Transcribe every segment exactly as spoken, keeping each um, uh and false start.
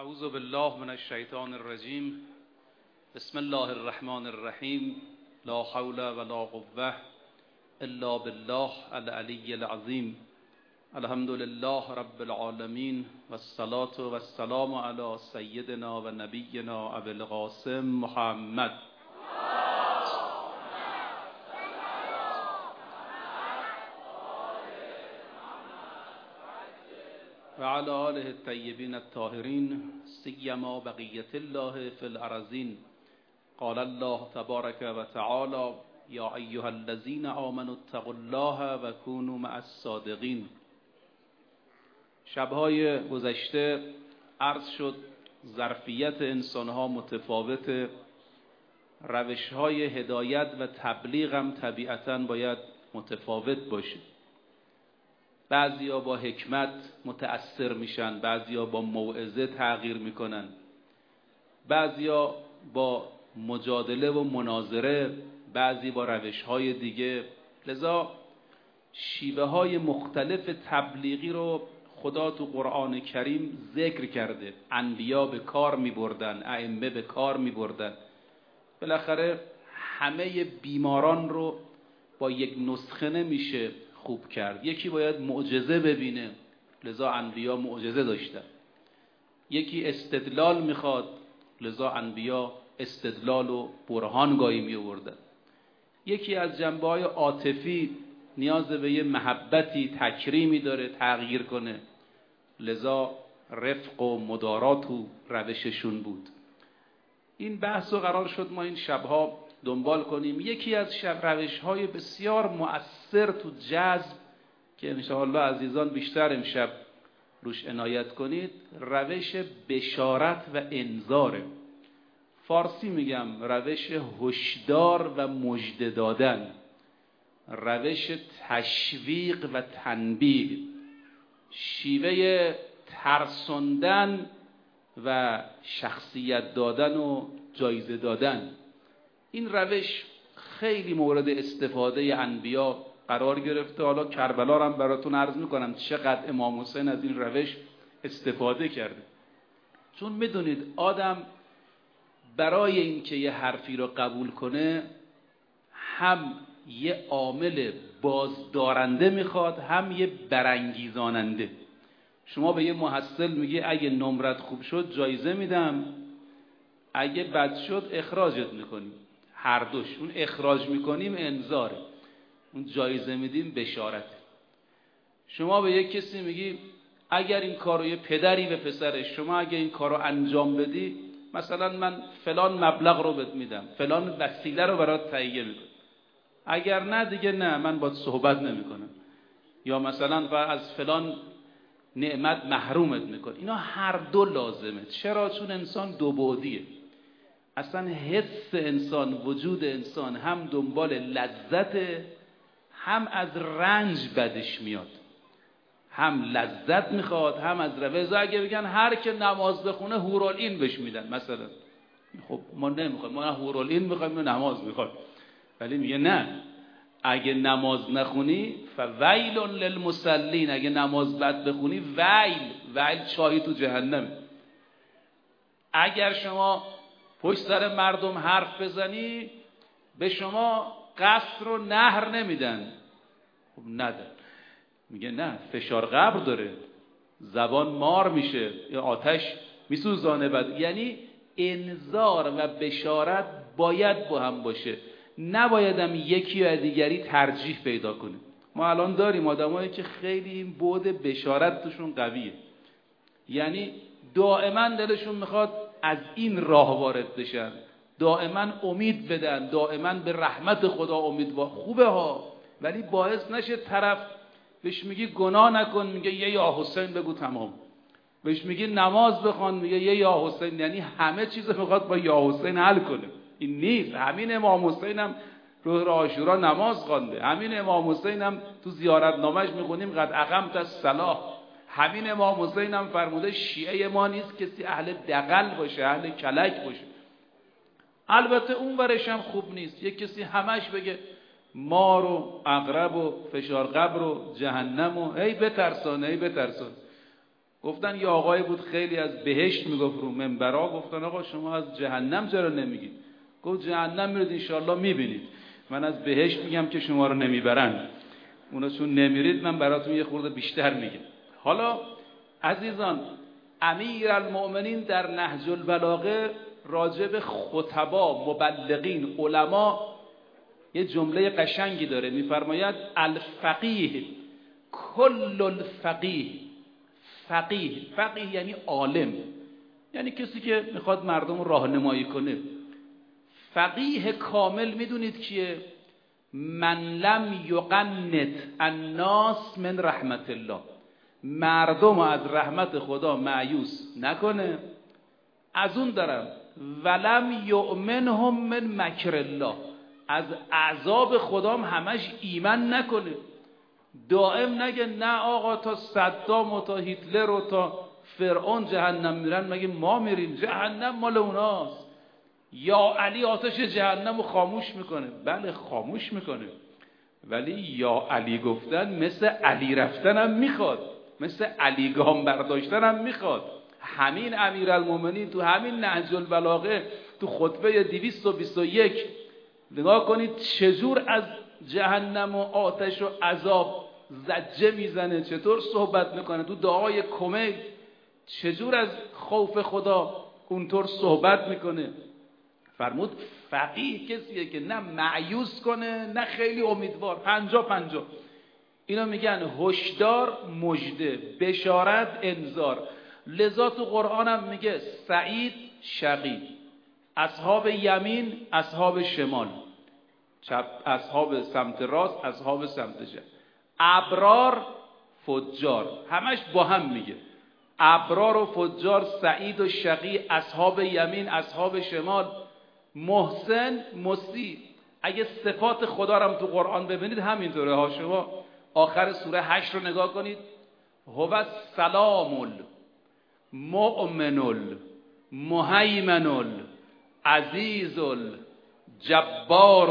اعوذ بالله من الشیطان الرجیم. بسم الله الرحمن الرحیم. لا حول ولا قوة الا بالله العلی العظیم. الحمد لله رب العالمین والصلاة والسلام علی سیدنا و نبینا ابی القاسم محمد و علی آله الطیبین الطاهرین سیما بقیة الله فی الارضین. قال الله تبارک و تعالی یا ایها الذین آمنوا اتقوا الله و کونوا مع الصادقین. شبهای گذشته عرض شد ظرفیت انسانها متفاوت، روشهای هدایت و تبلیغ هم طبیعتاً باید متفاوت باشه. بعضیا با حکمت متأثر میشن، بعضیا با موعظه تغییر میکنن، بعضیا با مجادله و مناظره، بعضی با روشهای دیگه. لذا شیوه های مختلف تبلیغی رو خدا تو قرآن کریم ذکر کرده. انبیا به کار میبردن، ائمه به کار میبردن. بالاخره همه بیماران رو با یک نسخه نمیشه خوب کرد. یکی باید معجزه ببینه، لذا انبیا معجزه داشتن. یکی استدلال میخواد، لذا انبیا استدلال و برهان گاهی می آوردن. یکی از جنبه‌های عاطفی نیاز به یه محبتی تکریمی داره تغییر کنه، لذا رفق و مدارات و روششون بود. این بحث رو قرار شد ما این شبها دنبال کنیم. یکی از روش‌های بسیار مؤثر تو جذب که انشاءالله عزیزان بیشتر امشب روش عنایت کنید، روش بشارت و انذاره. فارسی میگم روش هشدار و مژده دادن، روش تشویق و تنبیه، شیوه ترساندن و شخصیت دادن و جایزه دادن. این روش خیلی مورد استفاده انبیا قرار گرفته. حالا کربلا رو هم براتون عرض میکنم چقدر امام حسین از این روش استفاده کرده. چون میدونید آدم برای اینکه یه حرفی رو قبول کنه هم یه عامل بازدارنده میخواد، هم یه برانگیزاننده. شما به یه محصل میگی اگه نمرت خوب شد جایزه میدم، اگه بد شد اخراجت میکنیم. هر دوش، اون اخراج میکنیم انذاره، اون جایزه میدیم بشارت. شما به یک کسی میگی اگر این کارو، یه پدری به پسرش، شما اگر این کارو انجام بدی مثلا من فلان مبلغ رو بهت میدم، فلان وسیله رو برات تهیه میکنم، اگر نه دیگه نه، من باهات صحبت نمیکنم، یا مثلا از فلان نعمت محرومت میکنم. اینا هر دو لازمه. چرا؟ چون انسان دو بعدیه. اصلا حس انسان، وجود انسان هم دنبال لذت، هم از رنج بدش میاد. هم لذت میخواد، هم از رضا. اگه بگن هر که نماز بخونه هورالعین بهش میدن مثلا، خب ما نمیخوایم، ما هورالعین میخوایم، ما نماز میخوایم. ولی میگه نه، اگه نماز نخونی فویل للمصلین، اگه نماز بد بخونی ویل، ویل چاهی تو جهنم. اگر شما پشت سر مردم حرف بزنی به شما قصر و نهر نمیدن. خب ندن. میگه نه، فشار قبر داره، زبان مار میشه، یا آتش میسوزانه. بعد یعنی انذار و بشارت باید با هم باشه، نبایدم یکی یا دیگری ترجیح پیدا کنه. ما الان داریم آدمایی که خیلی این بعد بشارت توشون قویه، یعنی دائما دلشون میخواد از این راه وارد بشن، دائما امید بدن، دائما به رحمت خدا امیدوار. خوبه ها، ولی باعث نشه طرف بهش میگی گناه نکن، میگه یه یا حسین بگو تمام. بهش میگی نماز بخوان، میگه یه یا حسین. یعنی همه چیز میخواد با یا حسین حل کنه. این نیست. همین امام حسین هم روز عاشورا نماز خوانده، همین امام حسین هم تو زیارت نامش میخونیم قد اقمت الصلاة. همین امام حسین هم فرموده شیعه ما نیست کسی اهل دغل باشه، اهل کلک باشه. البته اون ورش هم خوب نیست یک کسی همش بگه مار و عقرب و فشار قبر و جهنم و هی بترسان هی بترسان. گفتن یه آقای بود خیلی از بهشت میگفت رو منبرا، گفتن آقا شما از جهنم چرا نمیگید؟ گفت جهنم میرید انشالله میبینید، من از بهشت میگم که شما رو نمیبرن، اونا چون نمیرید من براتون یه خورده بیشتر میگم. حالا عزیزان، امیرالمؤمنین در نهج البلاغه راجع به خطبا، مبلغین، علما یه جمله قشنگی داره، میفرماید الفقیه کل الفقیه. فقیه، فقیه یعنی عالم، یعنی کسی که میخواد مردم رو راهنمایی کنه. فقیه کامل میدونید کیه؟ من لم یقنط الناس من رحمت الله، مردم از رحمت خدا مایوس نکنه. از اون دارم ولم یؤمنهم من مکر الله، از عذاب خدام همش ایمان نکنه. دائم نگه نه آقا تا صدام و تا هیتلر و تا فرعون جهنم میرن، مگه ما میریم؟ جهنم مال اوناست. یا علی آتش جهنم رو خاموش میکنه. بله خاموش میکنه، ولی یا علی گفتن مثل علی رفتن هم میخواد، مثل علی گام برداشتن هم میخواد. همین امیرالمومنین تو همین نهج البلاغه تو خطبه دویست و بیست و یک نگاه کنید چجور از جهنم و آتش و عذاب زجه میزنه، چطور صحبت میکنه. تو دعای کمیل چجور از خوف خدا اونطور صحبت میکنه. فرمود فقیه کسیه که نه مایوس کنه نه خیلی امیدوار، پنجا پنجا. اینا میگن هشدار، مژده، بشارت، انذار. لذا تو قرآن هم میگه سعید، شقی، اصحاب یمین، اصحاب شمال، چپ، اصحاب سمت راست، اصحاب سمت چپ، ابرار، فجار، همش با هم میگه. ابرار و فجار، سعید و شقی، اصحاب یمین، اصحاب شمال، محسن، مسیء. اگه صفات خدا رو هم تو قرآن ببینید همینطوره ها. شما آخر سوره هشت رو نگاه کنید، هو السلام المؤمن المهیمن العزیز الجبار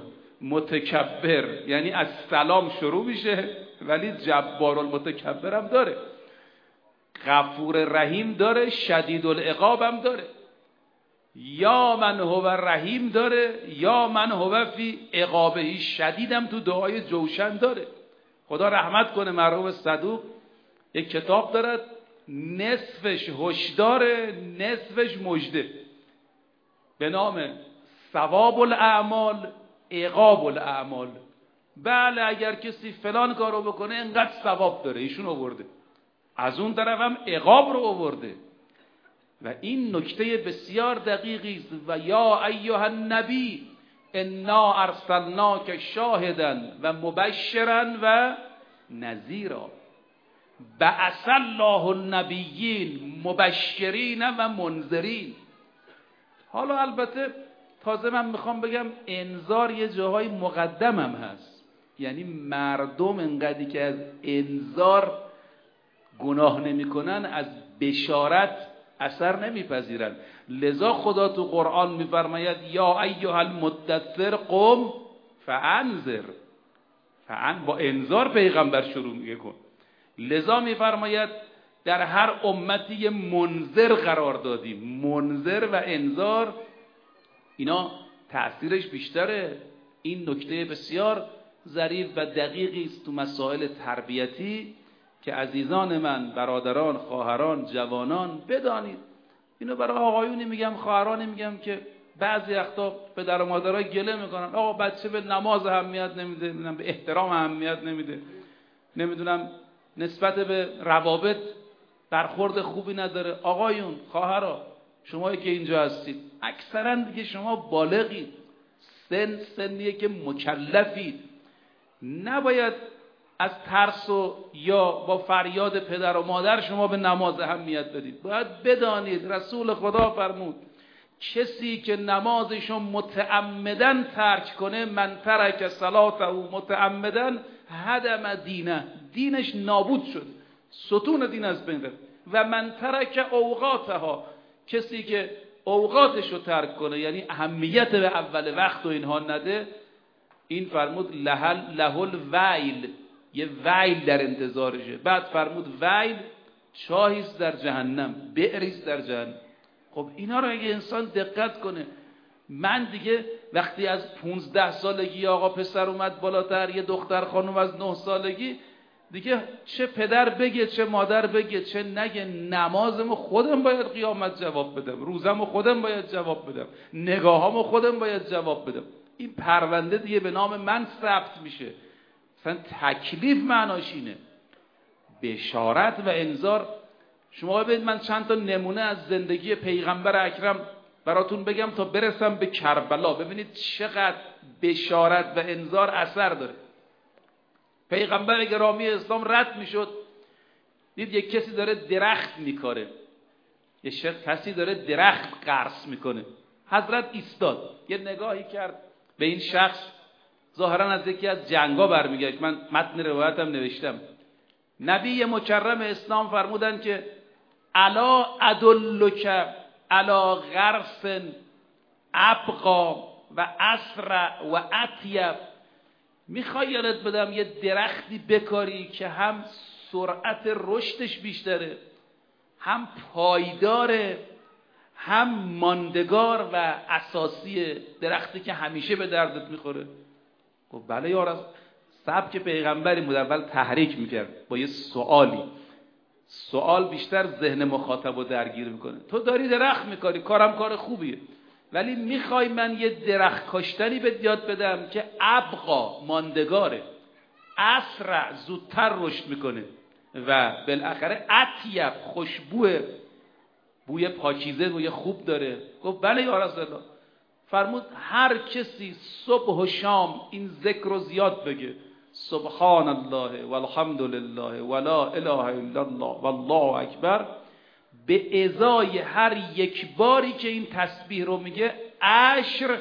المتکبر. یعنی از سلام شروع میشه ولی جبار المتکبر هم داره، غفور رحیم داره، شدید العقاب هم داره، یا من هو رحیم داره، یا من هو فی عقابه شدید هم تو دعای جوشن داره. خدا رحمت کنه مرحوم صدوق یک کتاب دارد، نصفش هشدار نصفش مژده، به نام ثواب الاعمال عقاب الاعمال. بله اگر کسی فلان کارو بکنه انقدر ثواب داره، ایشون آورده، از اون طرف هم عقاب رو آورده. و این نکته بسیار دقیقی است. و یا ایها النبی انا ارسلناک شاهدا و مبشرا و نذیرا. بعث الله النبیین مبشرین و منذرین. حالا البته تازه من میخوام بگم انذار یه جاهای مقدمم هست، یعنی مردم انقدری که از انذار گناه نمیکنن از بشارت اثر نمیپذیرن. لذا خدا تو قرآن میفرماید یا ایها المدثر قم فانذر. فان با انذار پیغمبر شروع میگه کن. لذا میفرماید در هر امتی منذر قرار دادیم. منذر و انذار اینا تأثیرش بیشتره. این نکته بسیار ظریف و دقیقی است تو مسائل تربیتی که عزیزان من، برادران، خواهران، جوانان بدانید. اینو برای آقایونی میگم، خواهرانی میگم که بعضی وقتا پدر و مادرها گله میکنن آقا بچه به نماز اهمیت نمیده، به احترام اهمیت نمیده، نمیدونم نسبت به روابط برخورد خوبی نداره. آقایون، خواهرها، شمایی که اینجا هستید اکثرا دیگه شما بالغید، سن سنیه که مکلفید، نباید از ترس و یا با فریاد پدر و مادر شما به نماز اهمیت بدید. باید بدانید رسول خدا فرمود کسی که نمازشو متعمدن ترک کنه، من ترک صلاته متعمدن هدم دینه، دینش نابود شد، ستون دین از بین رفت. و من ترک اوقاتها، کسی که اوقاتشو ترک کنه یعنی اهمیت به اول وقت و اینها نده، این فرمود لهل لهل ویل، یه ویل در انتظارشه. بعد فرمود ویل چاهیست در جهنم، بئریست در جهنم. خب اینا رو اگه انسان دقت کنه، من دیگه وقتی از پونزده سالگی آقا پسر اومد بالاتر، یه دختر خانم از نه سالگی، دیگه چه پدر بگه چه مادر بگه چه نگه، نمازمو خودم باید قیامت جواب بدم، روزمو خودم باید جواب بدم، نگاهامو خودم باید جواب بدم. این پرونده دیگه به نام من ثبت میشه. مثلا تکلیف معناش اینه، بشارت و انذار. شما ببینید من چند تا نمونه از زندگی پیغمبر اکرم براتون بگم تا برسم به کربلا، ببینید چقدر بشارت و انذار اثر داره. پیغمبر گرامی اسلام رد میشد، دید یک کسی داره درخت میکاره، یه شخص کسی داره درخت قرص میکنه. حضرت ایستاد، یه نگاهی کرد به این شخص، ظاهرا از یکی از جنگا برمیگشت، من متن روایتم نوشتم. نبی مکرم اسلام فرمودن که الا ادلک الا غرس ابقا و اسرع و اطیب، میخوای یادت بدم یه درختی بکاری که هم سرعت رشدش بیشتره، هم پایداره، هم ماندگار و اساسیه، درختی که همیشه به دردت میخوره. گفت بله یا رسول. سبک پیغمبری بود، اول تحریک میکرد با یه سوالی. سوال بیشتر ذهن مخاطب رو درگیر میکنه. تو داری درخت میکاری، کارم کار خوبیه، ولی میخوای من یه درخت کاشتنی به یاد بدم که ابقا، ماندگاره، اسرع، زودتر رشد میکنه و بالاخره اطیب، خوشبوه، بوی پاکیزه، بوی خوب داره. گفت بله یا رسول الله. فرمود هر کسی صبح و شام این ذکر رو زیاد بگه، سبحان الله والحمد لله ولا اله الا الله والله اکبر، به ازای هر یک باری که این تسبیح رو میگه عشر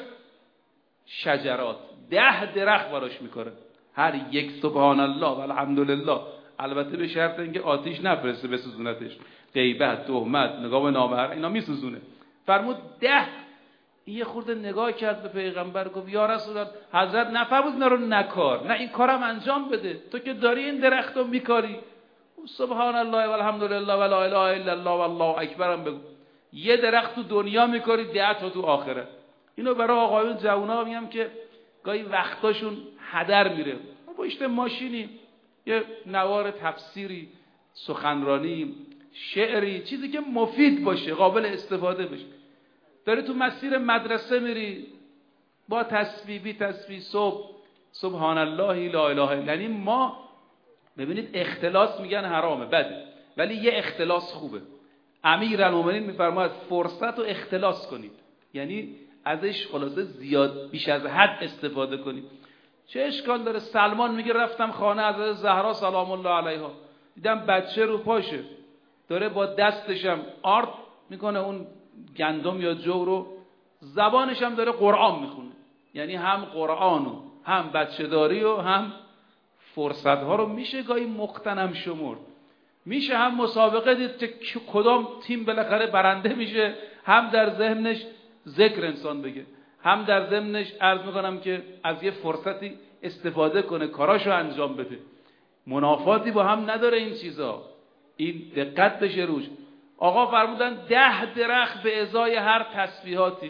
شجرات، ده درخت براش میکنه. هر یک سبحان الله والحمد لله، البته به شرط اینکه آتیش نفرسته بسوزونتش، غیبت، تهمت، نگاه به نامحرم اینا میسوزونه. فرمود ده. یه خورده نگاه کرد به پیغمبر، گفت یا رسول الله، حضرت نفرمود اینا رو نکار، نه این کارم انجام بده، تو که داری این درخت رو میکاری، سبحان الله والحمد لله ولا اله الا الله والله اکبر هم بگو. یه درخت تو دنیا میکاری، ده تا تو آخره. اینو برای آقایون جوونا میگم که گاهی وقتاشون هدر میره، پشت ماشینی یه نوار تفسیری، سخنرانی، شعری، چیزی که مفید باشه، قابل استفاده بشه. داری تو مسیر مدرسه میری با تسبیح بی تسبیح، صبح سبحان الله لا اله الا. یعنی ما ببینید اختلاس میگن حرامه، بده، ولی یه اختلاس خوبه. امیرالمومنین میفرماید فرصت رو اختلاس کنید، یعنی ازش خلاصه زیاد بیش از حد استفاده کنید. چه اشکال داره؟ سلمان میگه رفتم خانه حضرت زهرا سلام الله علیها، دیدم بچه رو پاشه داره با دستشم آرد میکنه اون گندم یا جو رو، زبانش هم داره قرآن میخونه. یعنی هم قرآن و هم بچه داری و هم فرصت ها رو میشه گاهی مقتنم شمرد. میشه هم مسابقه دید که کدام تیم بالاخره برنده میشه، هم در ذهنش ذکر انسان بگه، هم در ذهنش عرض میکنم که از یه فرصتی استفاده کنه، کاراشو انجام بده. منافاتی با هم نداره این چیزا، این دقت بشه روش. آقا فرمودن ده درخت به ازای هر تسبیحاتی.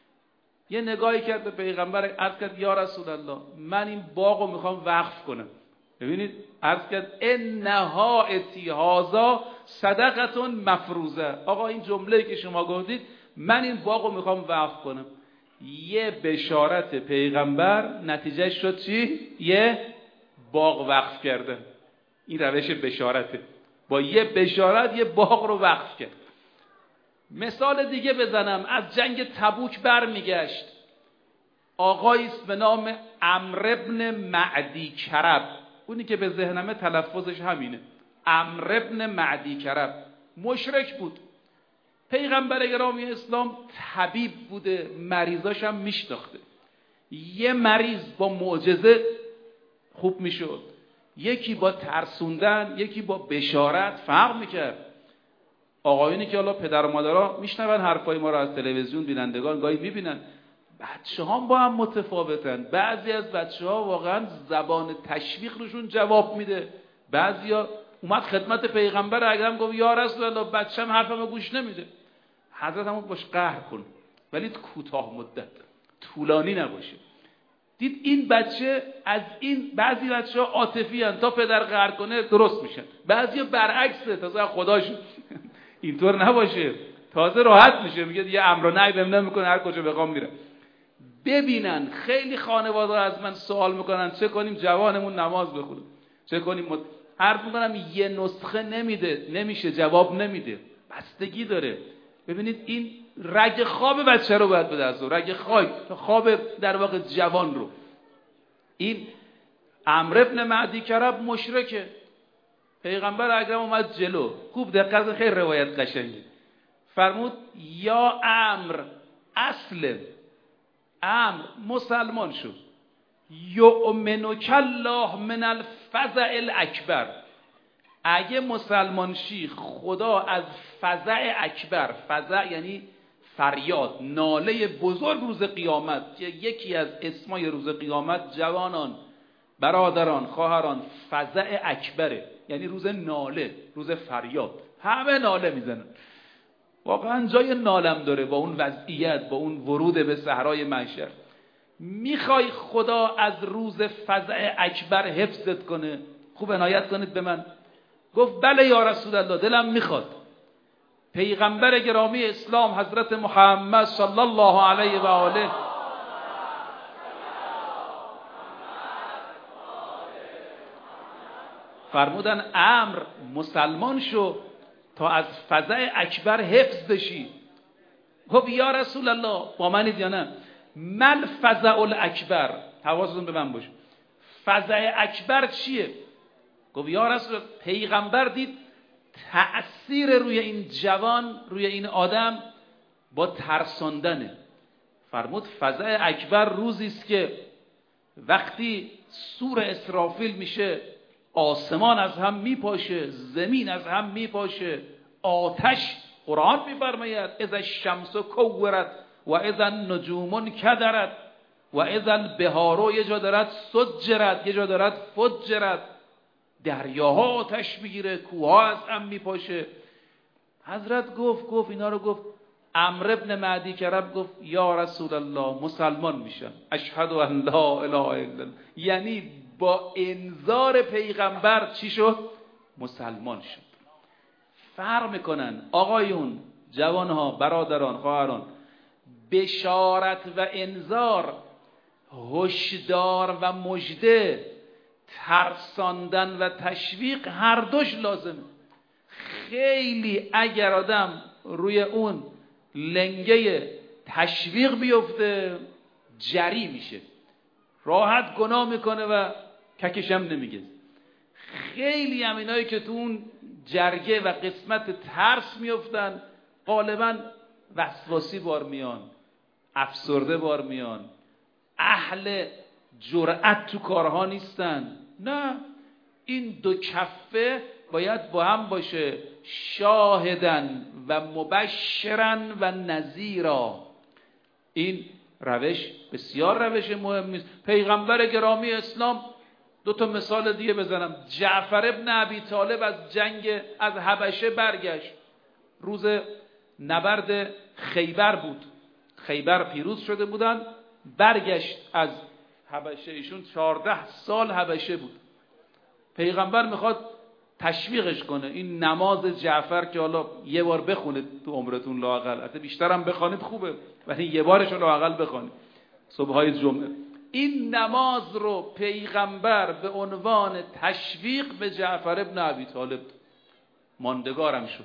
یه نگاهی کرد به پیغمبر، عرض کرد یا رسول الله، من این باغو میخوام وقف کنم. ببینید عرض کرد انها اتیهازا صدقتون مفروضه. آقا این جمله‌ای که شما گفتید من این باغو میخوام وقف کنم. یه بشارت پیغمبر نتیجه شد چی؟ یه باغ وقف کردن. این روش بشارته، با یه بشارت یه باغ رو وقف کرد. مثال دیگه بزنم، از جنگ تبوک برمیگشت. آقایی است به نام عمرو بن معدی کرب، اونی که به ذهنمه تلفظش همینه، عمرو بن معدی کرب. مشرک بود. پیغمبر گرامی اسلام طبیب بوده، مریضاش هم میشناخته. یه مریض با معجزه خوب میشد، یکی با ترسوندن، یکی با بشارت فرق میکرد. آقایونی که حالا پدر و مادرها میشنون حرفای ما رو از تلویزیون، بینندگان گاهی میبینن، بچه ها با هم متفاوتن. بعضی از بچه ها واقعا زبان تشویق روشون جواب میده، بعضی ها اومد خدمت پیغمبر اکرم گفت یا رسول الله بچه‌م حرفمو گوش نمیده. حضرت هم باش قهر کن ولی کوتاه مدت، طولانی نباشه. دید این بچه از این، بعضی بچه‌ها عاطفی ان تا پدر قهر کنه درست میشن، بعضیا برعکسه تازه خداشون اینطور نباشه تازه راحت میشه، میگه دیگه امر و نهی بهم نمیکنه هر کجا بخوام میره. ببینن خیلی خانواده از من سوال میکنن چه کنیم جوانمون نماز بخونه، چه کنیم مد... حرف میکنم یه نسخه نمیده، نمیشه، جواب نمیده، بستگی داره. ببینید این رگ خواب بچه رو باید بده از رگ خواب خواب در واقع جوان رو. این عمرو بن معدی کرب مشرکه، پیغمبر اکرم اومد جلو، خوب دقت، خیلی روایت قشنگه، فرمود یا عمرو اسلم، عمرو مسلمان شد، یؤمنک الله من الفزع الاکبر، اگه مسلمان شی خدا از فزع اکبر، فزع یعنی فریاد، ناله بزرگ روز قیامت که یکی از اسمای روز قیامت جوانان، برادران، خواهران، فزع اکبره، یعنی روز ناله، روز فریاد، همه ناله میزنن. واقعا جای نالم داره با اون وضعیت، با اون ورود به صحرای محشر. میخوای خدا از روز فزع اکبر حفظت کنه؟ خوب عنایت کنید به من. گفت بله یا رسول الله دلم میخواد. پیغمبر گرامی اسلام حضرت محمد صلی الله علیه و آله فرمودن عمرو مسلمان شو تا از فزع اکبر حفظ بشی. گفت یا رسول الله با منید یا نه؟ مل فزع الاکبر، حواستون به من باشه، فزع اکبر چیه؟ گفت یا رسول الله، پیغمبر دید تأثیر روی این جوان، روی این آدم با ترساندنه. فرمود فزع اکبر روزی است که وقتی سور اسرافیل میشه آسمان از هم میپاشه، زمین از هم میپاشه، آتش، قرآن میفرماید اذا الشمس کورت و اذا النجوم کدرت و اذا البحار، یه جا دارد سجرت، یه جا دارد فجرت، دریاها آتش میگیره، کوها از هم میپاشه. حضرت گفت گفت اینا رو گفت. عمرو بن معدی کرب گفت یا رسول الله مسلمان میشم، اشهد ان لا اله الا الله، یعنی با انذار پیغمبر چی شد؟ مسلمان شد. فرق میکنن آقایون، جوانها، برادران، خواهران، بشارت و انذار، هشدار و مژده، ترساندن و تشویق، هر دوش لازمه. خیلی اگر آدم روی اون لنگه تشویق بیفته جری میشه، راحت گناه میکنه و ککشم نمیگه. خیلی هم اینایی که تو اون جرگه و قسمت ترس میفتن غالبا وسواسی بار میان، افسرده بار میان، اهل جرأت تو کارها نیستن. نه، این دو کفه باید با هم باشه، شاهدن و مبشرن و نذیرا. این روش بسیار روش مهمی است. پیغمبر گرامی اسلام، دو تا مثال دیگه بزنم. جعفر ابن ابی طالب از جنگ از حبشه برگشت، روز نبرد خیبر بود، خیبر پیروز شده بودن، برگشت از حبشه، ایشون چهارده سال حبشه بود. پیغمبر میخواد تشویقش کنه، این نماز جعفر که حالا یه بار بخونید تو عمرتون لااقل، حتی بیشترم بخونید خوبه، ولی یه بارش رو لااقل بخونید صبحای جمعه. این نماز رو پیغمبر به عنوان تشویق به جعفر ابن ابی طالب ماندگارم شد.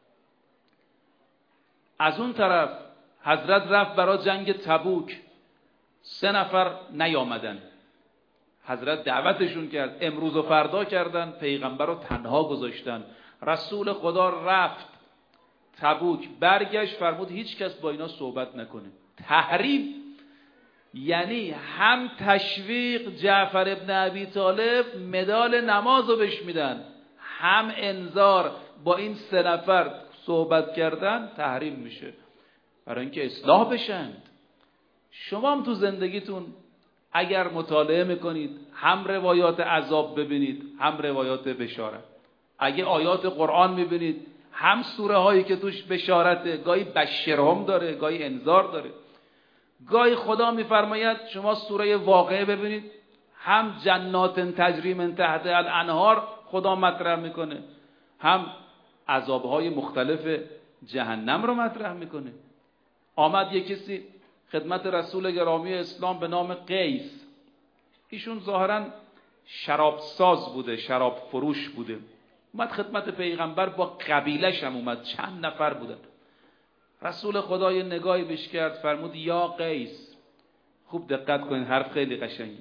از اون طرف حضرت رفت برای جنگ تبوک، سه نفر نیامدن، حضرت دعوتشون کرد، امروز و فردا کردن، پیغمبر رو تنها گذاشتن. رسول خدا رفت تبوک، برگشت فرمود هیچ کس با اینا صحبت نکنه. تحریم یعنی هم تشویق، جعفر ابن ابی طالب مدال نماز رو بهش میدن، هم انذار، با این سه نفر صحبت کردن تحریم میشه برای اینکه اصلاح بشند. شما هم تو زندگیتون اگر مطالعه میکنید هم روایات عذاب ببینید هم روایات بشارت. اگه آیات قرآن میبینید هم سوره هایی که توش بشارته، گاهی بشرهم داره، گاهی انذار داره. گاهی خدا میفرماید شما سوره واقعه ببینید، هم جنات تجری من تحت الانهار خدا مطرح میکنه، هم عذابهای مختلف جهنم رو مطرح میکنه. آمد یک کسی خدمت رسول گرامی اسلام به نام قیس، ایشون ظاهرا شراب ساز بوده، شراب فروش بوده. اومد خدمت پیغمبر، با قبیلش هم اومد، چند نفر بودن. رسول خدا یه نگاهی بهش کرد، فرمود یا قیس، خوب دقت کنید، حرف خیلی قشنگه،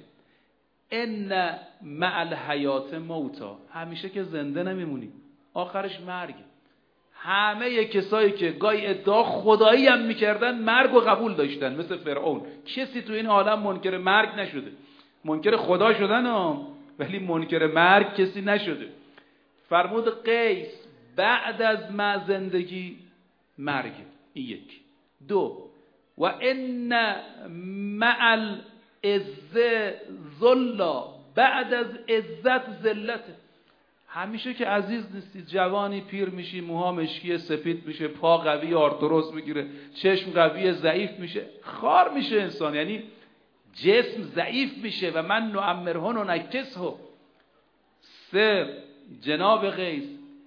ان مع الحیات موتا، همیشه که زنده نمیمونی، آخرش مرگ. همه کسایی که گاهی ادعا خدایی هم میکردن مرگ و قبول داشتن، مثل فرعون. کسی تو این عالم منکر مرگ نشده، منکر خدا شدن ها، ولی منکر مرگ کسی نشده. فرمود قیس بعد از ما زندگی مرگ. این یک. دو، و ان مع العزه ذلا، بعد از عزت ذلت. همیشه که عزیز نیستی، جوانی پیر میشی، موها مشکی سفید میشه، پا قوی آرتروس میگیره، چشم قوی ضعیف میشه، خار میشه انسان، یعنی جسم ضعیف میشه. و من نعمره و نکسه. سه، جناب قیس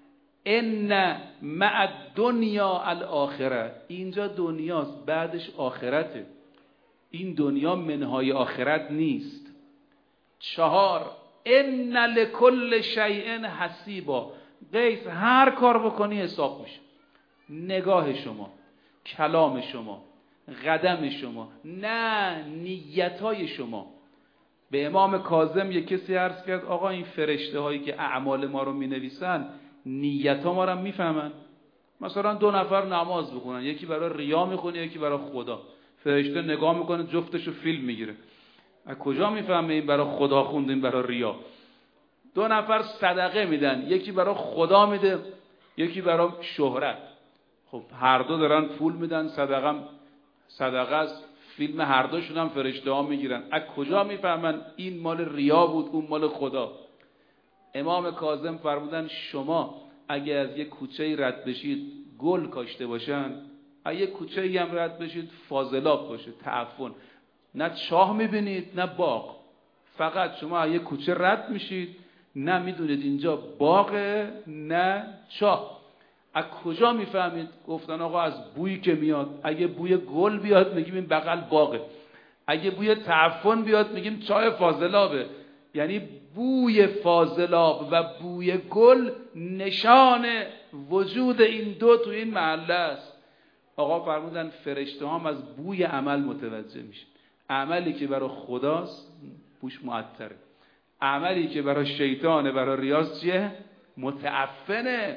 ان مع الدنیا الاخره، اینجا دنیاست بعدش آخرته، این دنیا منهای آخرت نیست. چهار، ان لکل شیء حسیبا، قیس هر کار بکنی حساب میشه، نگاه شما، کلام شما، قدم شما، نه نیتای شما. به امام کاظم یک کسی عرض کرد آقا این فرشته هایی که اعمال ما رو می نویسن نیت ها ما رو می فهمن؟ مثلا دو نفر نماز بخونن، یکی برای ریا میخونه یکی برای خدا، فرشته نگاه میکنه جفتشو فیلم میگیره، از کجا میفهمه این برای خدا خونده این برای ریا؟ دو نفر صدقه میدن، یکی برای خدا میده یکی برای شهرت، خب هر دو دارن پول میدن، صدقه صدقه است، فیلم هر دوشون هم فرشته ها میگیرن، از کجا میفهمن این مال ریا بود اون مال خدا؟ امام کاظم فرمودن شما اگه از یک کوچه رد بشید گل کاشته باشن، از یک کوچه هم رد بشید فاضلاب باشه، تعفن، نه چاه میبینید نه باغ، فقط شما از یک کوچه رد میشید، نه میدونید اینجا باغه نه چاه. از کجا میفهمید؟ گفتن آقا از بویی که میاد، اگه بوی گل بیاد میگیم این بغل باغه، اگه بوی تعفن بیاد میگیم چاه فاضلابه. یعنی بوی فاضلاب و بوی گل نشان وجود این دو تو این محله است. آقا فرمودن فرشته هم از بوی عمل متوجه میشه، عملی که برای خداست بوش معطره، عملی که برای شیطانه برای ریاض چیه؟ متعفنه.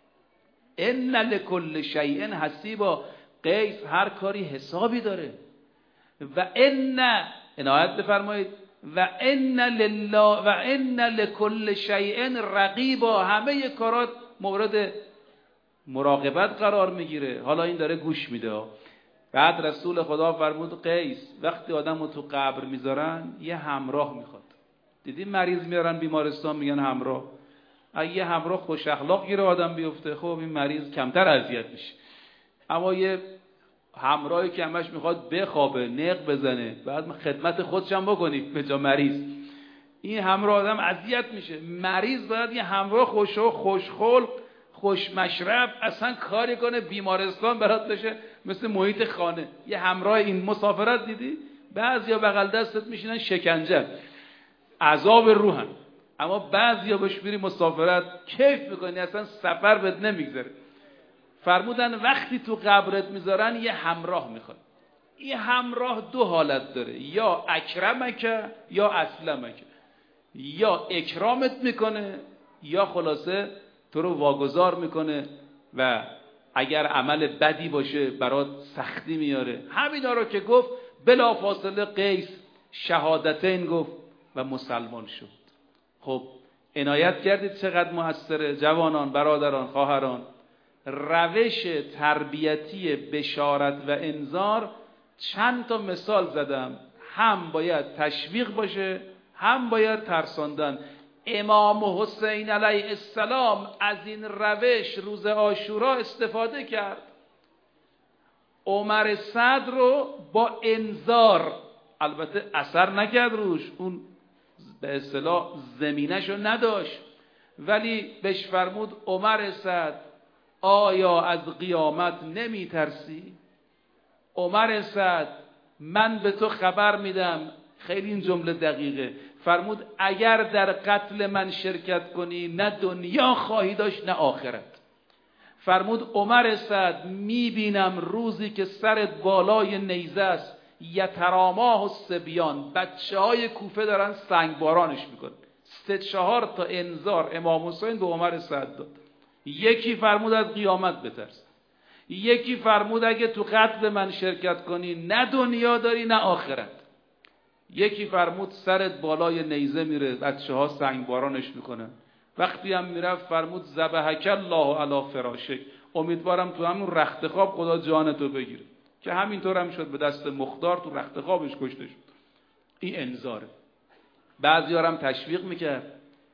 ان لکل شیء حسیبا، قیس هر کاری حسابی داره. و ان، عنایت بفرمایید، و ان لله و ان لکل شیء رقیبا، همه کارات مورد مراقبت قرار میگیره. حالا این داره گوش میده. بعد رسول خدا فرمود قیس وقتی آدمو تو قبر میذارن یه همراه میخواد. دیدی مریض میارن بیمارستان میگن همراه، اگه یه همراه خوش اخلاق گیره آدم بیفته خب این مریض کمتر اذیت میشه. اما یه همراهی که همش میخواد بخوابه نق بزنه بعد خدمت خودش هم بکنی به جا مریض، این همراه آدم اذیت میشه. مریض باید یه همراه خوش و خوشخلق خوش مشرب اصلا کاری کنه بیمارستان برات بشه مثل محیط خانه. یه همراه این مسافرت دیدی بعضیا بغل دستت میشینن شکنجه عذاب روحن، اما بعضیا بهش میری مسافرت کیف میکنی اصلا سفر بهت نمیگذره. فرمودن وقتی تو قبرت میذارن یه همراه میخواد. این همراه دو حالت داره، یا اکرمک یا اسلمک، یا اکرامت میکنه یا خلاصه تو رو واگذار میکنه و اگر عمل بدی باشه برات سختی میاره. همینا رو که گفت بلا فاصله قیس شهادتین گفت و مسلمان شد. خب عنایت کردید چقدر موثره جوانان، برادران، خواهران. روش تربیتی بشارت و انذار چند تا مثال زدم، هم باید تشویق باشه هم باید ترساندن. امام حسین علیه السلام از این روش روز عاشورا استفاده کرد. عمر صدر رو با انذار، البته اثر نکرد روش، اون به اصطلاح زمینه‌شو نداشت، ولی بهش فرمود عمر صدر آیا از قیامت نمی ترسی؟ عمر صدر من به تو خبر میدم، خیلی این جمله دقیقه، فرمود اگر در قتل من شرکت کنی نه دنیا خواهی داشت نه آخرت. فرمود عمر صدر میبینم روزی که سرت بالای نیزه است، یتراماه الصبیان، بچه های کوفه دارن سنگبارانش میکنن. سه چهار تا انذار امام حسین به عمر صدر داد. یکی فرمود از قیامت بترس، یکی فرمود اگه تو قتل من شرکت کنی نه دنیا داری نه آخرت، یکی فرمود سرت بالای نیزه میره، بچه ها سنگبارانش میکنن. وقتی هم میرفت فرمود ذبحک الله علی فراشک، امیدوارم تو همون رخت خواب خدا جانتو بگیره، که همینطور هم شد، به دست مختار تو رخت خوابش کشته شد. این انذاره. بعضی هم تشویق میکرد.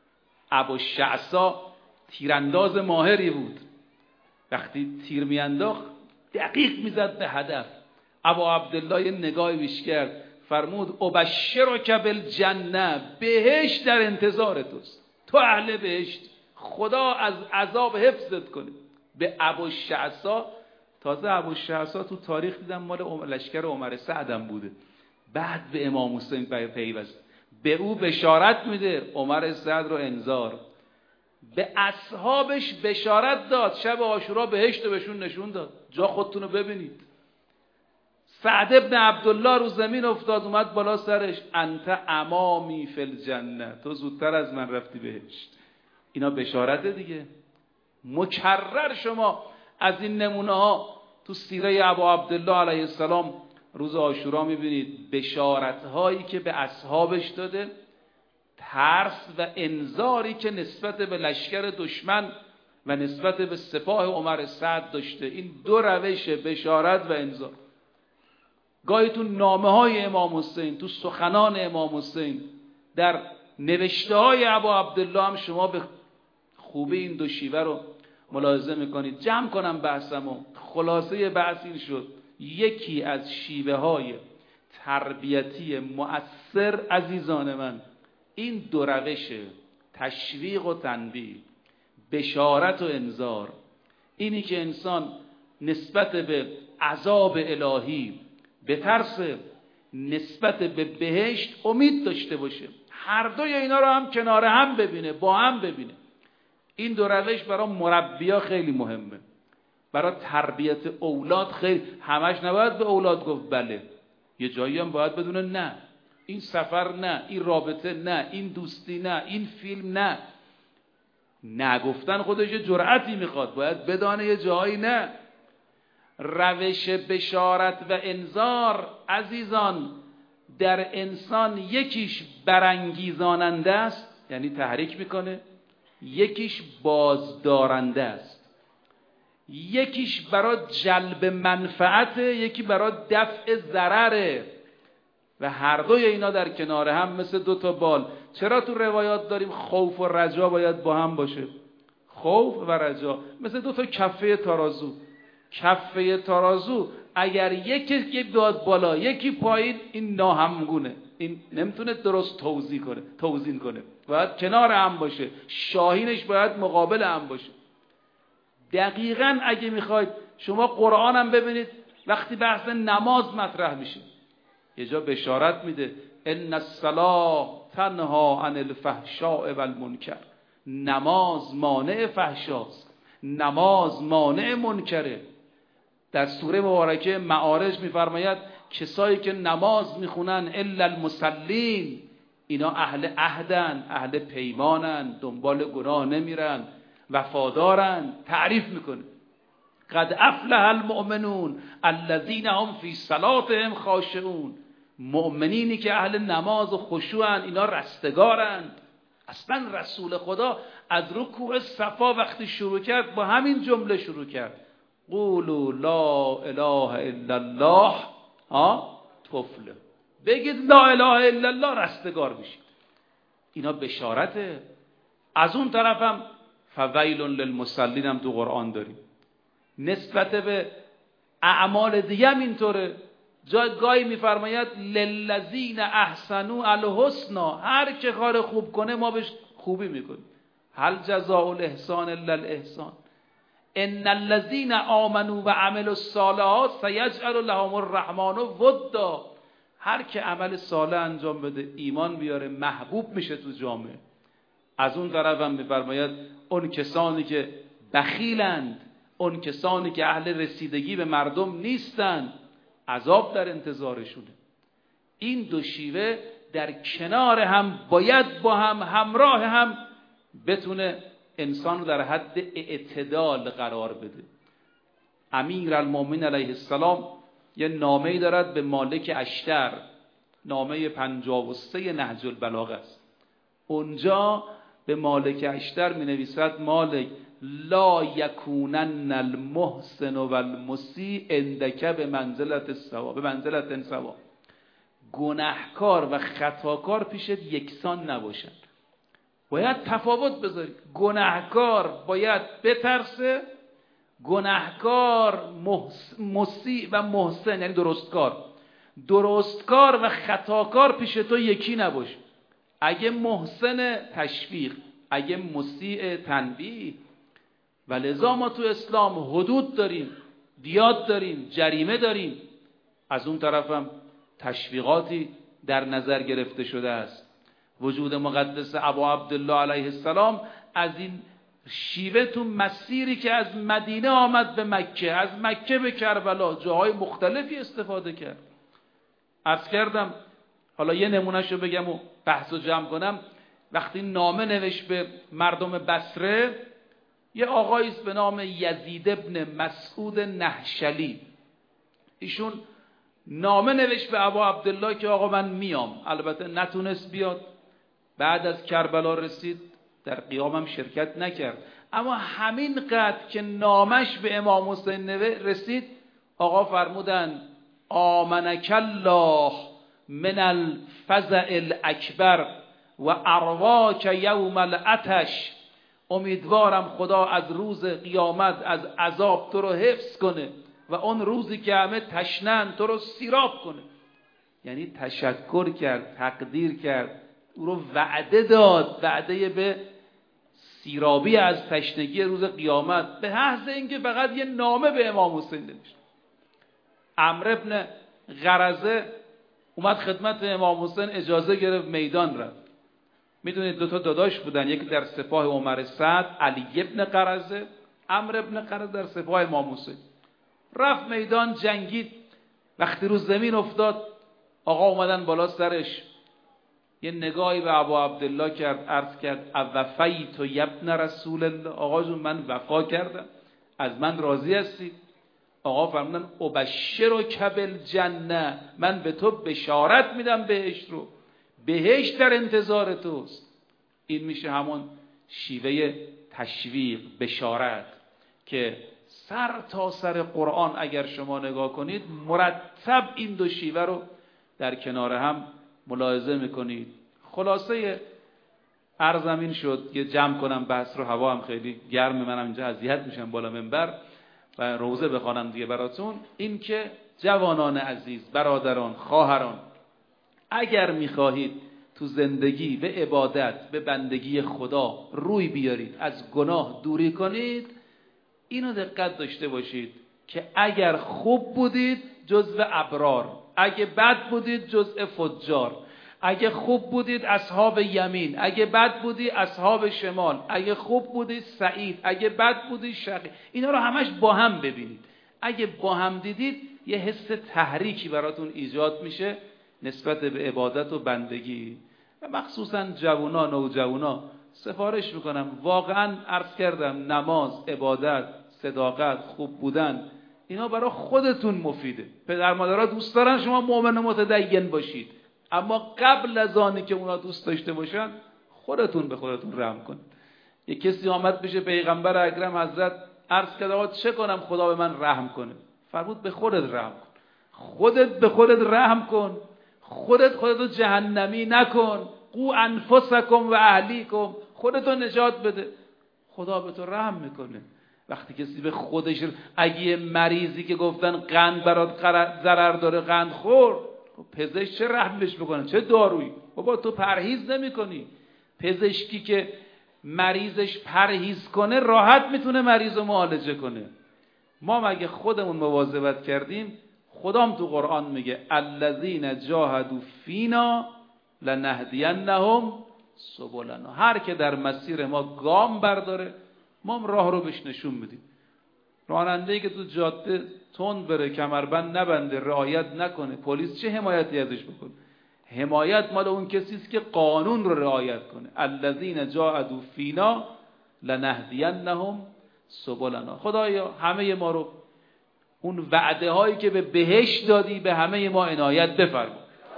ابوالشعثا تیرانداز ماهری بود، وقتی تیر میانداخت دقیق میزد به هدف. ابو عبدالله یه نگاهی بیش کرد، فرمود ابشرک بالجنه، بهشت در انتظار توست، تو اهل بهشت، خدا از عذاب حفظت کنه. به ابوالشعثا، تازه ابوالشعثا تو تاریخ دیدم مال لشکر عمر سعدم بوده، بعد به امام حسین پیوست، به او بشارت میده، عمر سعد رو انذار. به اصحابش بشارت داد، شب عاشورا بهشت رو بهشون نشون داد، جا خودتون رو ببینید. سعد ابن عبدالله رو زمین افتاد، اومد بالا سرش، انت امامی فی الجنه، تو زودتر از من رفتی بهشت. اینا بشارت دیگه. مکرر شما از این نمونه ها تو سیره ابو عبدالله علیه السلام روز عاشورا میبینید، بشارت هایی که به اصحابش داده، ترس و انذاری که نسبت به لشکر دشمن و نسبت به سپاه عمر سعد داشته. این دو روش، بشارت و انذار. گاهی تو نامه های امام حسین، تو سخنان امام حسین، در نوشته های ابو عبدالله هم شما به خوبی این دو شیوه رو ملاحظه میکنید. جمع کنم بحثمو، خلاصه بحث این شد، یکی از شیوه های تربیتی مؤثر عزیزان من این دو روشه، تشویق و تنبیه، بشارت و انذار. اینی که انسان نسبت به عذاب الهی بترسه، نسبت به بهشت امید داشته باشه، هر دوی اینا رو هم کنار هم ببینه، با هم ببینه. این دو روش برای مربیا خیلی مهمه، برای تربیت اولاد خیلی. همش نباید به اولاد گفت بله، یه جایی هم باید بدونه نه، این سفر نه، این رابطه نه، این دوستی نه، این فیلم نه. نگفتن خودش یه جرأتی میخواد، باید بدانه یه جایی نه. روش بشارت و انذار عزیزان در انسان یکیش برانگیزاننده است، یعنی تحریک میکنه، یکیش بازدارنده است، یکیش برای جلب منفعت، یکی برای دفع ضرره، و هر دوی اینا در کنار هم مثل دو تا بال. چرا تو روایات داریم خوف و رجا باید با هم باشه؟ خوف و رجا مثل دو تا کفه ترازو. کفه ترازو اگر یکی که بیاد بالا یکی پایین، این ناهمگونه، این نمیتونه درست توزیع کنه، توزین کنه، باید کنار هم باشه، شاهینش باید مقابل هم باشه. دقیقاً اگه میخواید شما قرآن هم ببینید، وقتی بحث نماز مطرح میشه یه جا بشارت میده، ان الصلاة تنها عن الفحشاء والمنکر، نماز مانع فحشاست، نماز مانع منکره. در سوره مبارکه معارج میفرماید کسایی که نماز میخونن الا المصلین، اینا اهل عهدن، اهل پیمانن، دنبال گناه نمیرن، وفادارن. تعریف میکنه قد افلح المؤمنون الذین هم فی صلاتهم خاشعون، مؤمنینی که اهل نماز و خشوعن، اینا رستگارند. اصلا رسول خدا از رکوع صفا وقتی شروع کرد با همین جمله شروع کرد، قولوا لا اله الا الله ها تفلح، بگید لا اله الا الله رستگار بشید. اینا بشارته. از اون طرفم فویل للمصلین هم تو قرآن داریم. نسبت به اعمال دیگه هم اینطوره. جای گاهی میفرماید للذین احسنوا الحسنا، هر که کار خوب کنه ما بهش خوبی میکنیم. هل جزاء الاحسان الا الاحسان، ان الذین آمنوا و عملوا الصالحات سیجعل لهم الرحمن ودا. هر که عمل صالح انجام بده، ایمان بیاره، محبوب میشه تو جامعه. از اون طرف هم میفرماید اون کسانی که بخیلند، اون کسانی که اهل رسیدگی به مردم نیستند، عذاب در انتظارشونه. این دو شیوه در کنار هم باید با هم همراه هم بتونه انسان رو در حد اعتدال قرار بده. امیرالمومنین علیه السلام یه نامه‌ای دارد به مالک اشتر، نامه پنجاه و سه نهج البلاغه است. اونجا به مالک اشتر می نویسد مالک لا یکونن المحسن و المسیء عندک به منزلت السوا، به منزلت سوا. گناهکار و خطاکار پیشت یکسان نباشن، باید تفاوت بذاری. گناهکار باید بترسه، گناهکار مسیء و محسن یعنی درستکار، درستکار و خطاکار پیش تو یکی نباشه. اگه محسن تشویق، اگه مسیء تنبیه. و لذا ما تو اسلام حدود داریم، دیات داریم، جریمه داریم. از اون طرفم تشویقاتی در نظر گرفته شده است. وجود مقدس ابا عبدالله علیه السلام از این شیوه تو مسیری که از مدینه آمد به مکه، از مکه به کربلا، جاهای مختلفی استفاده کرد. عرض کردم، حالا یه نمونهشو بگم و بحثو جمع کنم. وقتی نامه نوشت به مردم بصره، یه آقاییست به نام یزید ابن مسعود نهشلی، ایشون نامه نوشت به ابا عبدالله که آقا من میام. البته نتونست بیاد، بعد از کربلا رسید، در قیامم شرکت نکرد. اما همین قدر که نامش به امام حسین رسید، آقا فرمودن آمنک الله من الفزع الاکبر و ارواک یوم العطش. امیدوارم خدا از روز قیامت از عذاب تو رو حفظ کنه و اون روزی که همه تشنن تو رو سیراب کنه. یعنی تشکر کرد، تقدیر کرد، او رو وعده داد، وعده به سیرابی از تشنگی روز قیامت، به محض اینکه فقط یه نامه به امام حسین نوشت. عمرو ابن غرزه اومد خدمت امام حسین، اجازه گرفت، میدان رفت. میدونید دو تا داداش بودن، یکی در سپاه عمر سعد علی ابن غرزه، عمرو ابن غرزه در سپاه امام حسین. رفت میدان، جنگید. وقتی رو زمین افتاد، آقا اومدن بالا سرش، یه نگاهی به ابو عبدالله کرد، عرض کرد اوفیت یبن رسول الله، آقا جون من وفا کردم، از من راضی هستی؟ آقا فرمودن ابشرک بالجنه، من به تو بشارت میدم بهشت رو، بهشت در انتظار توست. این میشه همون شیوه تشویق، بشارت که سر تا سر قرآن اگر شما نگاه کنید مرتب این دو شیوه رو در کنار هم ملاحظه میکنید. خلاصه عرضم این شد که جمع کنم بحث رو، هوا هم خیلی گرم، منم اینجا اذیت میشم بالا منبر و روزه بخوانم دیگه براتون. این که جوانان عزیز، برادران، خواهران، اگر میخواهید تو زندگی به عبادت، به بندگی خدا روی بیارید، از گناه دوری کنید، اینو دقت داشته باشید که اگر خوب بودید جزو ابرار، اگه بد بودید جزء فجار، اگه خوب بودید اصحاب یمین، اگه بد بودی اصحاب شمال، اگه خوب بودید سعید، اگه بد بودید شقی. اینا رو همش با هم ببینید. اگه با هم دیدید یه حس تحریکی براتون ایجاد میشه نسبت به عبادت و بندگی. و مخصوصا جوونا، نوجوانا سفارش میکنم، واقعا عرض کردم نماز، عبادت، صداقت، خوب بودن، اینا برای خودتون مفیده. پدر مادرها دوست دارن شما مؤمن متدین باشید، اما قبل از آنی که اونا دوست داشته باشن خودتون به خودتون رحم کنید. یک کسی آمد پیش پیغمبر اکرم حضرت، عرض کرد آقا چه کنم خدا به من رحم کنه؟ فرمود به خودت رحم کن. خودت به خودت رحم کن، خودت خودتو جهنمی نکن. قو انفسکم و اهلیکم، خودتو نجات بده، خدا به تو رحم میکنه. وقتی کسی به خودش، اگه یه مریضی که گفتن قند برات ضرر داره قند خور، پزشک چه رحمش بکنه؟ چه دارویی؟ بابا تو پرهیز نمی کنی. پزشکی که مریضش پرهیز کنه راحت میتونه مریض رو معالجه کنه. ما مگه خودمون مواظبت کردیم؟ خدام تو قرآن میگه الذین جاهدوا فینا لنهدینهم سبلنا. هر که در مسیر ما گام برداره ما هم راه رو بهش نشون میدیم. راننده‌ای که تو جاده تند بره، کمربند نبنده، رعایت نکنه، پلیس چه حمایتی ازش بکنه؟ حمایت مال اون کسی است که قانون رو رعایت کنه. الذین جاهدوا فینا لنهدینهم سبلنا. خدایا همه ما رو اون وعده هایی که به بهشت دادی به همه ما عنایت بفرما.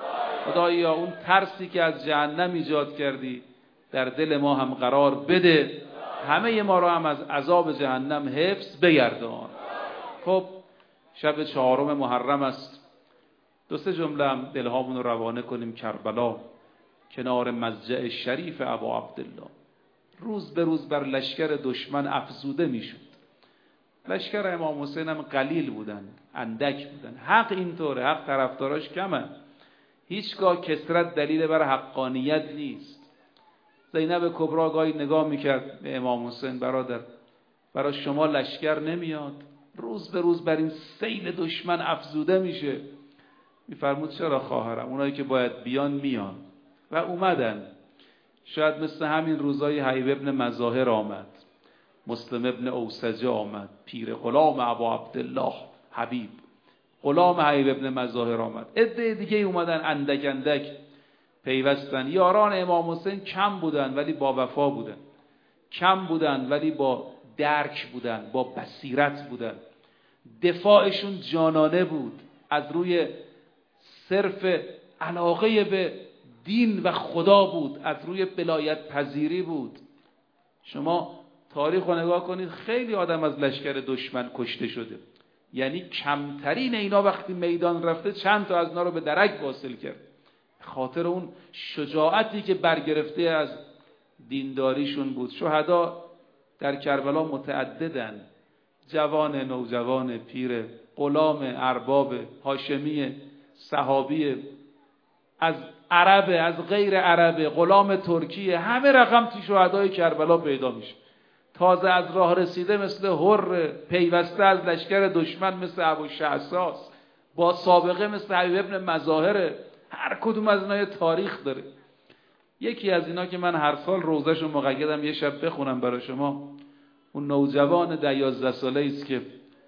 خدایا اون ترسی که از جهنم ایجاد کردی در دل ما هم قرار بده، همه ما رو هم از عذاب جهنم حفظ بگردان. خب شب چهارم محرم است، دو سه جمله هم دلهامون رو روانه کنیم. کربلا کنار مضجع شریف ابا عبدالله روز به روز بر لشکر دشمن افزوده میشد. لشکر امام حسین هم قلیل بودن، اندک بودن. حق اینطوره، حق طرفداراش کمن. هیچگاه کثرت دلیل بر حقانیت نیست. زینب کبرا گاهی نگاه میکرد به امام حسین، برادر برای شما لشکر نمیاد؟ روز به روز بر این سیل دشمن افزوده میشه. میفرمود چرا خواهرم، اونایی که باید بیان میان و اومدن. شاید مثل همین روزای حبیب ابن مظاهر آمد، مسلم ابن اوسجه آمد، پیر غلام ابا عبدالله حبیب غلام حبیب ابن مظاهر آمد، عده دیگه اومدن، اندک اندک پیوستن. یاران امام حسین کم بودن ولی با وفا بودن، کم بودن ولی با درک بودن، با بصیرت بودن. دفاعشون جانانه بود، از روی صرف علاقه به دین و خدا بود، از روی ولایت پذیری بود. شما تاریخ رو نگاه کنید، خیلی آدم از لشکر دشمن کشته شده. یعنی کمترین اینا وقتی میدان رفته چند تا از اینا رو به درک واصل کرد. خاطر اون شجاعتی که برگرفته از دینداریشون بود. شهدا در کربلا متعددن، جوان، نوجوان، پیر، غلام، ارباب، هاشمی، صحابی، از عرب، از غیر عرب، غلام ترکیه، همه رقم توی شهدای کربلا پیدا میشه. تازه از راه رسیده مثل هر، پیوسته از لشکر دشمن مثل ابو شعثاس، با سابقه مثل حبیب ابن مظاهر. هر کدوم از اینا تاریخ داره. یکی از اینا که من هر سال روزش رو مقیدم یه شب بخونم برای شما، اون نوجوان ده یازده ساله است که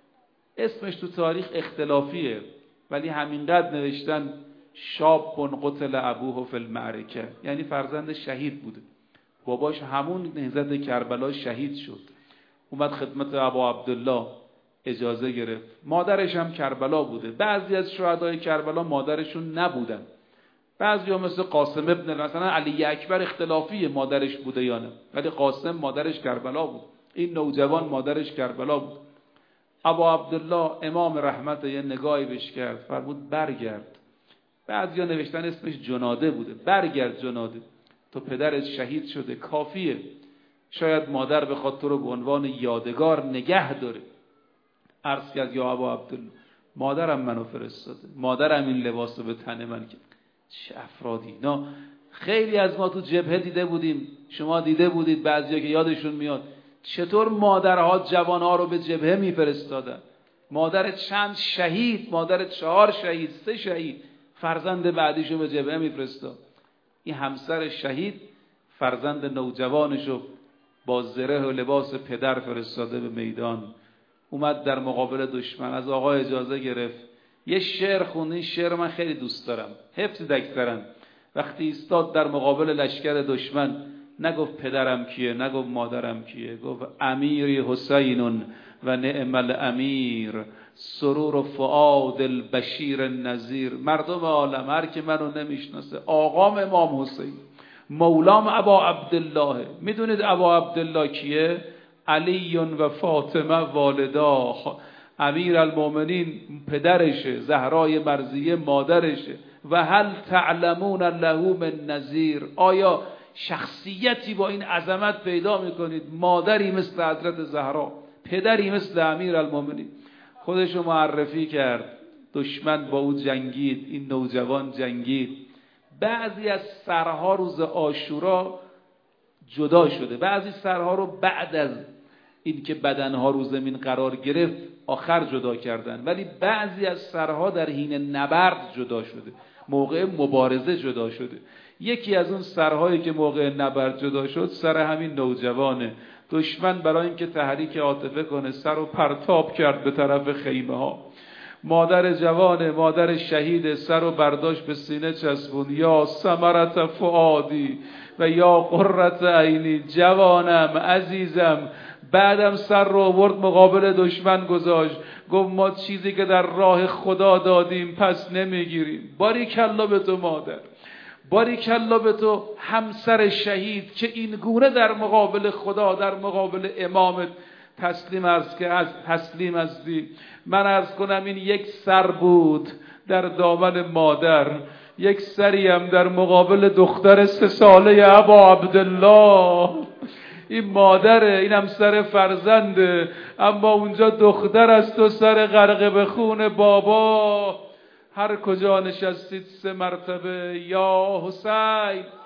اسمش تو تاریخ اختلافیه ولی همینقدر نوشتن شاب قتل ابوه فی المعرکه، یعنی فرزند شهید بوده. باباش همون نهضت کربلا شهید شد، اومد خدمت ابا عبدالله اجازه گرفت. مادرش هم کربلا بوده. بعضی از شهدای کربلا مادرشون نبودن، بعضی هم مثل قاسم ابن، مثلا علی اکبر اختلافیه مادرش بوده یا نه، ولی قاسم مادرش کربلا بود. این نوجوان مادرش کربلا بود. ابا عبدالله امام رحمت یه نگاهی بهش کرد، فرمود برگرد. بعضیا نوشتن اسمش جناده بوده. برگرد جناده، تو پدرت شهید شده، کافیه. شاید مادر بخواد تو رو به عنوان یادگار نگه داره. عرض کرد یا ابا عبدالله، مادرم منو فرستاده، مادرم این لباس رو به تن من کرد. چه افرادی اینا. خیلی از ما تو جبهه دیده بودیم، شما دیده بودید، بعضیا که یادشون میاد چطور مادرها جوانها رو به جبهه میفرستادن. مادر چند شهید، مادر چهار شهید، سه شهید، فرزند بعدیشو به جبهه میفرستاد. این همسر شهید فرزند نوجوانشو با زره و لباس پدر فرستاده به میدان. اومد در مقابل دشمن، از آقا اجازه گرفت یه شعر خوند. این شعر من خیلی دوست دارم، حفظ دکترم. وقتی ایستاد در مقابل لشکر دشمن، نگفت پدرم کیه، نگفت مادرم کیه، گفت امیری حسین و نعم الامیر، سرور و فؤاد البشیر النذیر. مردم عالم هر که منو نمیشناسه، آقام امام حسین، مولام ابا عبدالله. میدونید ابا عبدالله کیه؟ علی و فاطمه والدا، امیر المؤمنین پدرشه، زهرای مرضیه مادرشه. و هل تعلمون له من نذیر، آیا شخصیتی با این عظمت پیدا میکنید، مادری مثل حضرت زهرا، پدری مثل امیرالمومنین. خودشو معرفی کرد، دشمن با او جنگید، این نوجوان جنگید. بعضی از سرها روز عاشورا جدا شده، بعضی سرها رو بعد از این که بدنها رو زمین قرار گرفت آخر جدا کردن، ولی بعضی از سرها در حین نبرد جدا شده، موقع مبارزه جدا شده. یکی از اون سرهایی که موقع نبرد جدا شد سر همین نوجوانه. دشمن برای اینکه تحریک عاطفه کنه سر رو پرتاب کرد به طرف خیمه ها. مادر جوان، مادر شهید، سر رو برداشت به سینه چسبون. یا ثمرت فؤادی و یا قرة عینی، جوانم، عزیزم. بعدم سر رو آورد مقابل دشمن گذاشت، گفت ما چیزی که در راه خدا دادیم پس نمیگیریم. باریکلا به تو مادر، باریکلا به تو همسر شهید که این گونه در مقابل خدا، در مقابل امامت تسلیم از که از تسلیم هستی. من عرض کنم این یک سر بود در دامن مادر، یک سری هم در مقابل دختر سه ساله ابا عبدالله. این مادره، این هم سر فرزنده، اما اونجا دختر است و سر غرق به خون بابا. هر کجا نشستید سه مرتبه یا حسین